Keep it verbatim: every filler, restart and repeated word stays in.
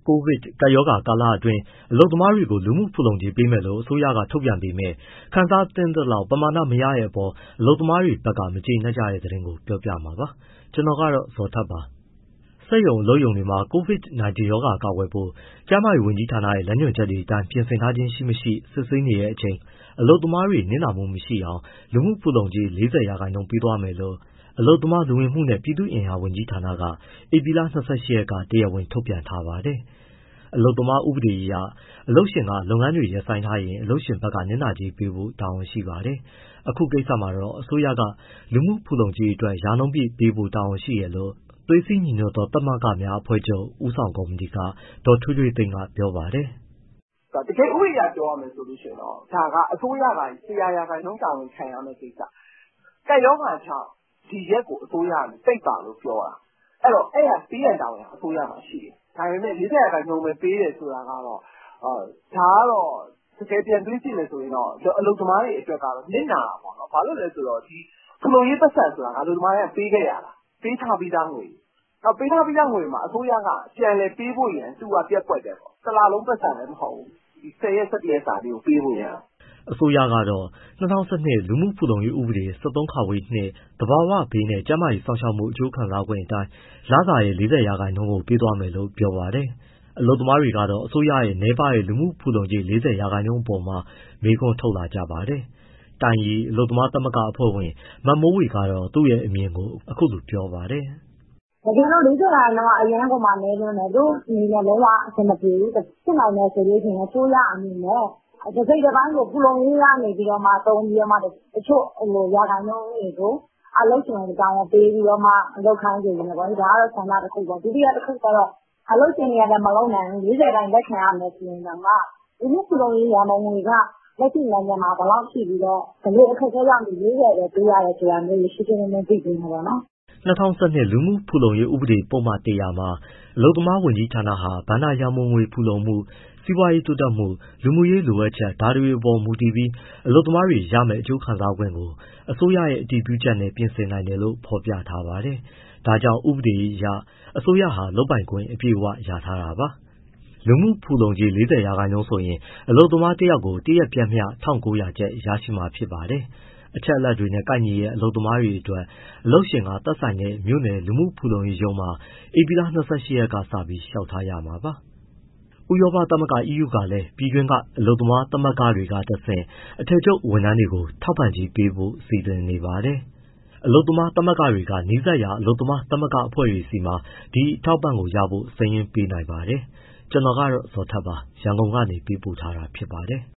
ကိုဗစ်ကပ်ရောဂါကာလအတွင်းအလုပ်သမားတွေကိုလူမှုဖူလုံကြေးပေးမယ်လို့အစိုးရကထုတ်ပြန်ပေမဲ့ ခံစားသင့်သလောက်ပမာဏမရတဲ့အပေါ်အလုပ်သမားတွေဘက်ကမကျေနပ်ကြတဲ့သတင်းကိုပြောပြမှာပါ။ ကျွန်တော်ကတော့ဇော်ထက်ပါ။ စက်ရုံအလုပ်ရုံတွေမှာ COVID ၁၉ ရောဂါကာကွယ်ဖို့ ကျန်းမာရေးဝန်ကြီးဌာနရဲ့လမ်းညွှန်ချက်တွေအတိုင်းပြင်ဆင်ထားခြင်းရှိမရှိ စစ်ဆေးနေတဲ့အချိန် အလုပ်သမားတွေနစ်နာမှုမရှိအောင် လူမှုဖူလုံကြေး ၄၀ ရာခိုင်နှုန်းပေးသွားမယ်လို့ အလုပ်သမား၊ လူဝင်မှုနဲ့ ပြည်သူ့အင်အားဝန်ကြီးဌာနက ဧပြီလ ၂၈ ရက်က တရားဝင်ထုတ်ပြန်ထားပါတယ်။ အလုပ်သမားဥပဒေအရ အလုပ်ရှင်ကလုပ်ငန်းတွေရပ်ဆိုင်းထားရင် အလုပ်ရှင်ဘက်ကနစ်နာကြေးပေးဖို့တာဝန်ရှိပါတယ်။ အခုကိစ္စမှာတော့ အစိုးရက လူမှုဖူလုံကြေးအတွက် ရာနှုန်းပြည့်ပေးဖို့တာဝန်ရှိတယ်လို့ သွေးစည်းညီညွတ်သောသမဂ္ဂများအဖွဲ့ချုပ် ဦးဆောင်ကော်မတီက ဒေါ်ထွေးထွေးသိန်းကပြောပါတယ်။ “တကယ်ဥပဒေအရပြောရမယ်ဆိုရင်တော့ ဒါကအစိုးရက ၁၀၀ ရာခိုင်နှုန်းတာဝန်ခံရမယ့်ကိစ္စ။ ကပ်ရောဂါကြောင့်ဒီရက်ကိုအစိုးရကပိတ်ပါလို့ပြောတာ။ အဲဒီတော့ အဲဒါပေးရန်တာဝန်အစိုးရမှာရှိတယ်။ ဒါပေမဲ့ ၄၀ ရာခိုင်နှုန်းပဲပေးတယ်ဆိုတာကတော့ ဒါကတော့တကယ်ပြန်တွေးကြည့်မယ်ဆိုရင်တော့ အလုပ်သမားတွေအတွက်ကတော့နစ်နာတာပေါ့နော်။ ဘာလို့လဲဆိုတော့ ဖူလုံရေးပိုက်ဆံဆိုတာအလုပ်သမားတွေကပေးခဲ့ရတာ။ ပေးထားပြီးသားငွေ။ ပေးထားပြီးသားငွေမှာအစိုးရကပြန်လည်ပေးဖို့ရန်သူ့ကပျက်ကွက်တယ်ပေါ့။ တလလုံးပိုက်ဆံလည်းမဟုတ်ဘူး။ ဆယ်ရက် ၁၁ ရက်စာလေးကိုပေးဖို့ရန်။ ” အစိုးရကတော့ ၂၀၁၂ လူမှုဖူလုံရေးဥပဒေ ၁၃ နဲ့ သဘာဝဘေးနဲ့ ကျန်းမာရေးစောင့်ရှောက်မှုအကျိုးခံစားခွင့်အတိုင်း လစာရဲ့ ၄၀ ရာခိုင်နှုန်းကိုပေးသွားမယ်လို့ပြောပါတယ်။ အလုပ်သမားတွေကတော့ အစိုးရရဲ့နည်းပါးတဲ့လူမှုဖူလုံကြေး ၄၀ ရာခိုင်နှုန်းအပေါ်မှာ မေးခွန်းထုတ်လာကြပါတယ်။ တိုင်ရီအလုပ်သမားသမဂ္ဂအဖွဲ့ဝင် မမိုးဝေကတော့ သူ့ရဲ့အမြင်ကိုအခုလိုပြောပါတယ်။ “တကယ်လို့ ၄၀ ရာခိုင်နှုန်းကအရမ်းကိုမှနည်းလွန်းတယ်။ သူတို့အနေနဲ့လုံးဝအဆင်မပြေဘူး။ ဖြစ်နိုင်မယ်ဆိုရင် အစိုးရအနေနဲ့ တစိတ်တပိုင်းကိုဖူလုံရေးကနေပြီးတော့မှသုံးပြီးတော့မှ တချို့ရာခိုင်နှုန်းတွေကို အလုပ်ရှင်ကိုတာဝန်ပေးပြီးတော့မှ လုပ်ခိုင်းစေချင်တယ်ပေါ့လေ။ ဒါကတော့ဆန္ဒတခုပေါ့။ ဒုတိယတခုကတော့ အလုပ်ရှင်တွေကလည်းမလုပ်နိုင်ဘူး။ ၄၀ ရာခိုင်နှုန်းလက်ခံရမယ်ဆိုရင်တောင်မှ လူမှုဖူလုံရေးရန်ပုံငွေက လက်ရှိနိုင်ငံမှာဘယ်လောက်ရှိပြီးတော့ ဘယ်လိုအခက်အခဲကြောင့် ၄၀ ပဲပေးရတယ်ဆိုတာမျိုးကိုရှင်းရှင်းလင်းလင်းသိချင်တယ်ပေါ့နော်။ ” ၂၀၁၂ လူမှုဖူလုံရေးဥပဒေပုဒ်မ ၁၀၀ မှာ အလုပ်သမားဝန်ကြီးဌာနဟာ ဘဏ္ဍာရန်ပုံငွေဖူလုံမှု၊ စီးပွားရေးတိုးတက်မှု၊ လူမှုရေးလိုအပ်ချက် ဒါတွေအပေါ်မူတည်ပြီး အလုပ်သမားတွေရမယ့်အကျိုးခံစားခွင့်ကို အစိုးရရဲ့အတည်ပြုချက်နဲ့ပြင်ဆင်နိုင်တယ်လို့ဖော်ပြထားပါတယ်။ ဒါကြောင့်ဥပဒေအရ အစိုးရဟာလုပ်ပိုင်ခွင့်အပြည့်အဝရထားတာပါ။ လူမှုဖူလုံကြေး ၄၀ ရာခိုင်နှုန်းဆိုရင် အလုပ်သမားတယောက်ကို တရက်ပျမ်းမျှ ၁၉၀၀ ကျပ်ရရှိမှာဖြစ်ပါတယ်။ အချက်အလက်တွေနဲ့ကိုက်ညီတဲ့အလုပ်သမားတွေအတွက် အလုပ်ရှင်ကသက်ဆိုင်တဲ့မြို့နယ်လူမှုဖူလုံရေးရုံးမှာ ဧပြီလ ၂၈ ရက်ကစပြီးလျှောက်ထားရမှာပါ။ ဥရောပသမဂ္ဂ အီးယူကလည်း ပြည်တွင်းကအလုပ်သမားသမဂ္ဂတွေကတဆင့် အထည်ချုပ်ဝန်ထမ်းတွေကို ထောက်ပံ့ကြေးပေးဖို့စီစဉ်နေပါတယ်။ အလုပ်သမားသမဂ္ဂတွေက နီးစပ်ရာ အလုပ်သမားသမဂ္ဂအဖွဲ့တွေဆီမှာ ဒီအထောက်အပံ့ကိုရဖို့စာရင်းပေးနိုင်ပါတယ်။ ကျွန်တော်ကတော့ဇော်ထက်ပါ ရန်ကုန်ကနေပေးပို့ထားတာဖြစ်ပါတယ်